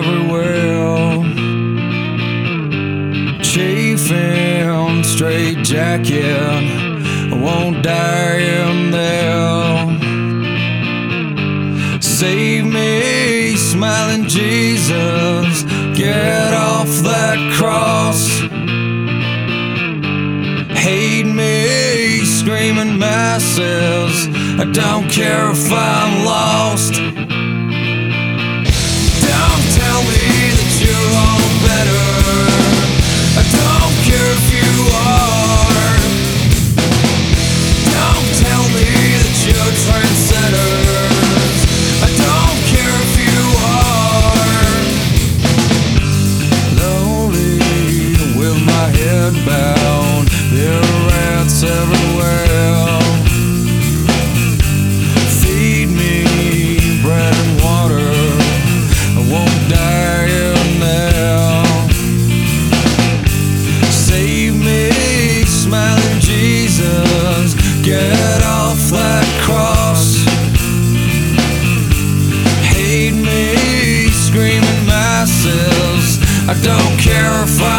everywhere, chafing straight jacket, I won't die in there. Save me, smiling Jesus, get off that cross. Hate me, screaming masses, I don't care if I'm lost. Don't tell me that you're all better, I don't care if you are. Don't tell me that you're trendsetters, I don't care if you are. Lonely with my head bowed, there are rats everywhere. Feed me bread and water, I won't die in there. Save me, smiling Jesus, get off that cross. Hate me, screaming masses, I don't care if I